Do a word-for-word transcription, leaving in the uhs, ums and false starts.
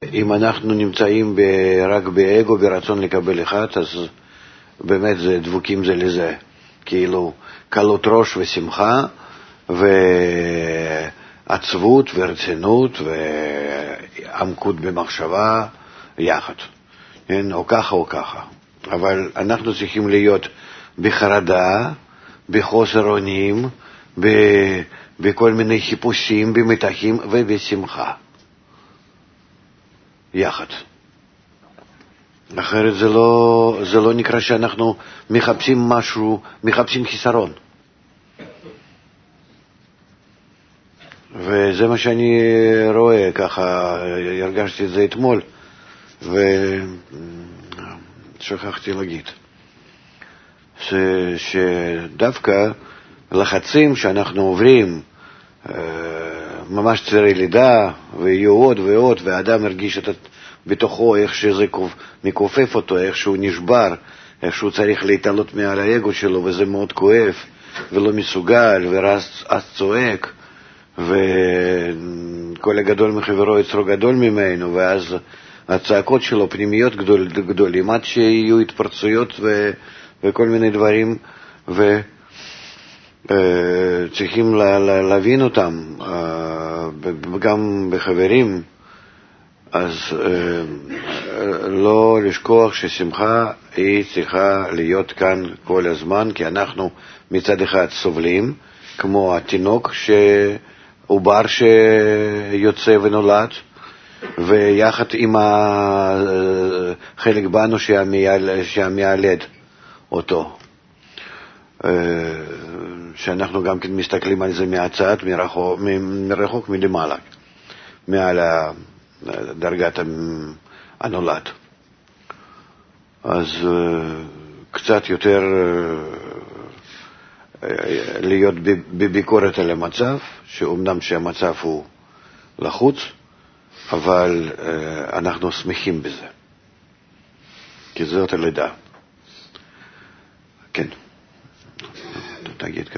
אם אנחנו נמצאים ב- רק באגו, ברצון לקבל אחד, אז באמת זה דבוקים זה לזה. כאילו, קלות ראש ושמחה, ועצבות ורצינות, ועמקות במחשבה, יחד. כן? או ככה או ככה. אבל אנחנו צריכים להיות בחרדה, בחוסר אונים, ב- בכל מיני חיפושים, במתחים ובשמחה. יחד. אחרת זה לא, זה לא נקרא שאנחנו מחפשים משהו, מחפשים חיסרון. וזה מה שאני רואה, ככה הרגשתי את זה אתמול, ושכחתי להגיד. ש, שדווקא לחצים שאנחנו עוברים, ממש צירי לידה, ויהיו עוד ועוד, והאדם הרגיש את בתוכו איך שזה מכופף אותו, איך שהוא נשבר, איך שהוא צריך להתעלות מעל האגו שלו, וזה מאוד כואב, ולא מסוגל, ואז צועק, וכל הגדול מחברו יצרו גדול ממנו, ואז הצעקות שלו פנימיות גדול, גדולים, עד שיהיו התפרצויות ו, וכל מיני דברים, ו... צריכים להבין אותם, גם בחברים, אז לא לשכוח ששמחה היא צריכה להיות כאן כל הזמן, כי אנחנו מצד אחד סובלים, כמו התינוק שעובר שיוצא ונולד, ויחד עם החלק בנו שהמיילד אותו. שאנחנו גם כן מסתכלים על זה מהצד, מרחוק, מרחוק מלמעלה, מעל דרגת הנולד. אז קצת יותר להיות בביקורת על המצב, שאומנם שהמצב הוא לחוץ, אבל אנחנו שמחים בזה. כי זאת הלידה. כן. תגיד